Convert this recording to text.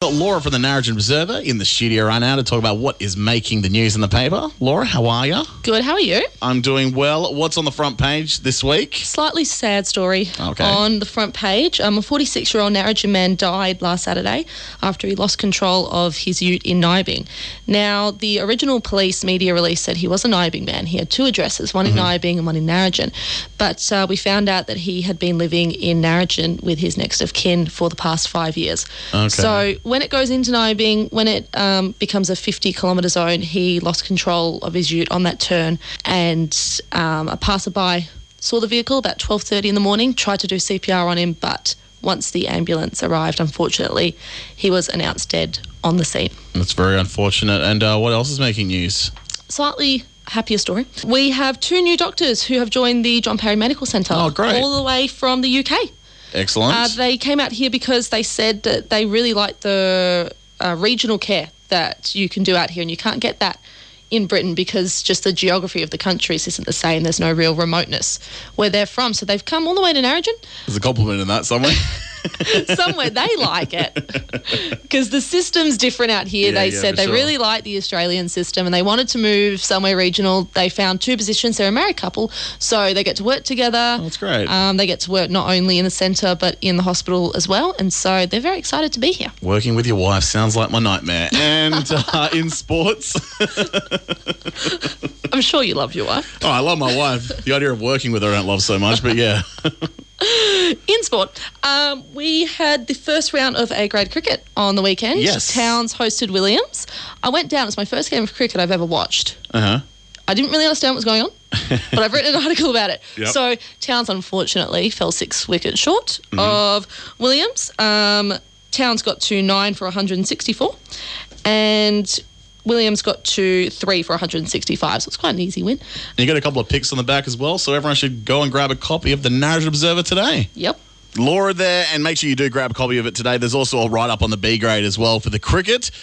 got Laura from the Narrogin Observer in the studio right now to talk about what is making the news in the paper. Laura, how are you? Good, how are you? I'm doing well. What's on the front page this week? Slightly sad story Okay. on the front page. A 46-year-old Narrogin man died last Saturday after he lost control of his ute in Nyabing. Now, the original police media release said he was a Nyabing man. He had two addresses, one in Nyabing and one in Narrogin. But we found out that he had been living in Narrogin with his next of kin for the past 5 years. Okay. So when it goes into Nyabing, when it becomes a 50-kilometre zone, he lost control of his ute on that turn, and a passerby saw the vehicle about 12:30 in the morning, tried to do CPR on him, but once the ambulance arrived, unfortunately, he was announced dead on the scene. That's very unfortunate. And what else is making news? Slightly happier story. We have two new doctors who have joined the John Parry Medical Centre. Oh, great. All the way from the UK. Excellent. They came out here because they said that they really like the regional care that you can do out here, and you can't get that in Britain because just the geography of the countries isn't the same. There's no real remoteness where they're from. So they've come all the way to Narrogin. There's a compliment in that somewhere. Somewhere they like it because the system's different out here. They said they really like the Australian system and they wanted to move somewhere regional. They found two positions. They're a married couple, so they get to work together. That's great. They get to work not only in the centre but in the hospital as well, and so they're very excited to be here. Working with your wife sounds like my nightmare. And in sports... I'm sure you love your wife. Oh, I love my wife. The idea of working with her I don't love so much, but yeah. In sport, we had the first round of A-grade cricket on the weekend. Yes. Towns hosted Williams. I went down. It's my first game of cricket I've ever watched. Uh-huh. I didn't really understand what was going on, but I've written an article about it. Yep. So Towns, unfortunately, fell 6 wickets short of Williams. Towns got to 9 for 164, and Williams got to 3 for 165, so it's quite an easy win. And you got a couple of picks on the back as well, so everyone should go and grab a copy of the Narrogin Observer today. Yep. Laura there, and make sure you do grab a copy of it today. There's also a write-up on the B grade as well for the cricket.